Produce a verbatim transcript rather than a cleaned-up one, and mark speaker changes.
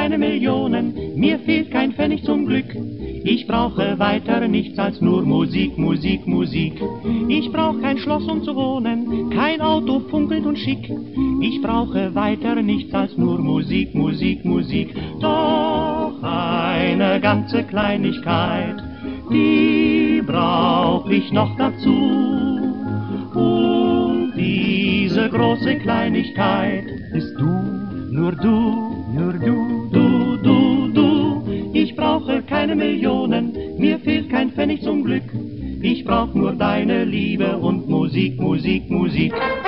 Speaker 1: keine Millionen, mir fehlt kein Pfennig zum Glück. Ich brauche weiter nichts als nur Musik, Musik, Musik. Ich brauche kein Schloss, um zu wohnen, kein Auto funkelt und schick. Ich brauche weiter nichts als nur Musik, Musik, Musik. Doch eine ganze Kleinigkeit, die brauch ich noch dazu. Und diese große Kleinigkeit bist du, nur du, nur du, du, du, du. Ich brauche keine Millionen, mir fehlt kein Pfennig zum Glück. Ich brauch nur deine Liebe und Musik, Musik, Musik.